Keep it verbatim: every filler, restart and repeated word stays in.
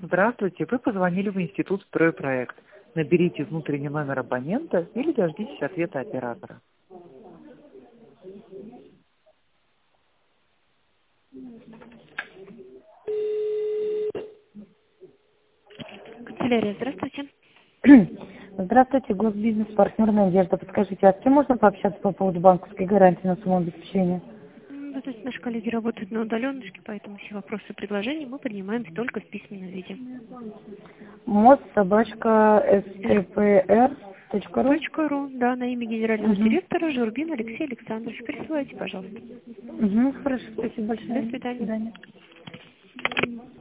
Здравствуйте, вы позвонили в Институт «Стройпроект». Наберите внутренний номер абонента или дождитесь ответа оператора. Канцелярия, здравствуйте. Здравствуйте, Госбизнес, партнер Надежда. Подскажите, а с кем можно пообщаться по поводу банковской гарантии на сумму обеспечения? М, Вы знаете, наши коллеги работают на удаленке, поэтому все вопросы и предложения мы принимаем только в письменном виде. мост собачка стпр точка ру. Точка ру, да, на имя генерального Угу. директора Журбин Алексей Александрович. Присылайте, пожалуйста. Угу, хорошо, спасибо До большое. До свидания. свидания.